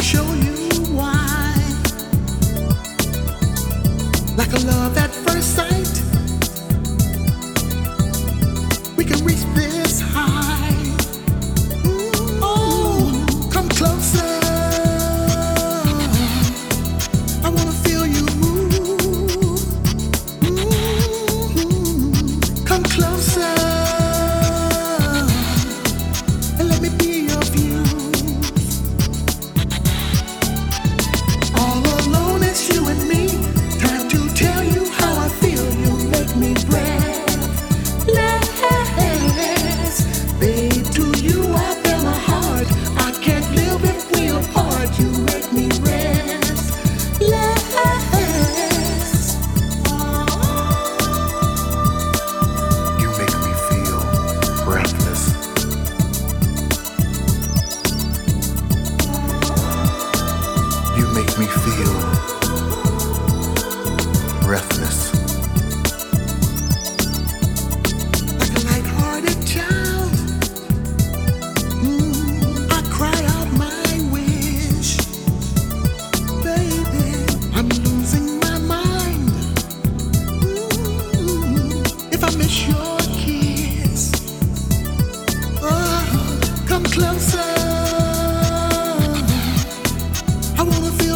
show you why. Like a love at first sight, we can reach this high. Oh, come closer. I wanna feel you move. Come closer and let me be your view. All alone, it's you and me. Time to tell you how I feel. You make me breathless. Babe, to you I bear my heart. I can't live if we apart. You make me restless. You make me feel breathless. You make me feel breathless. Like a light-hearted child, I cry out my wish. Baby, I'm losing my mind. If I miss your kiss, oh, come closer. I wanna feel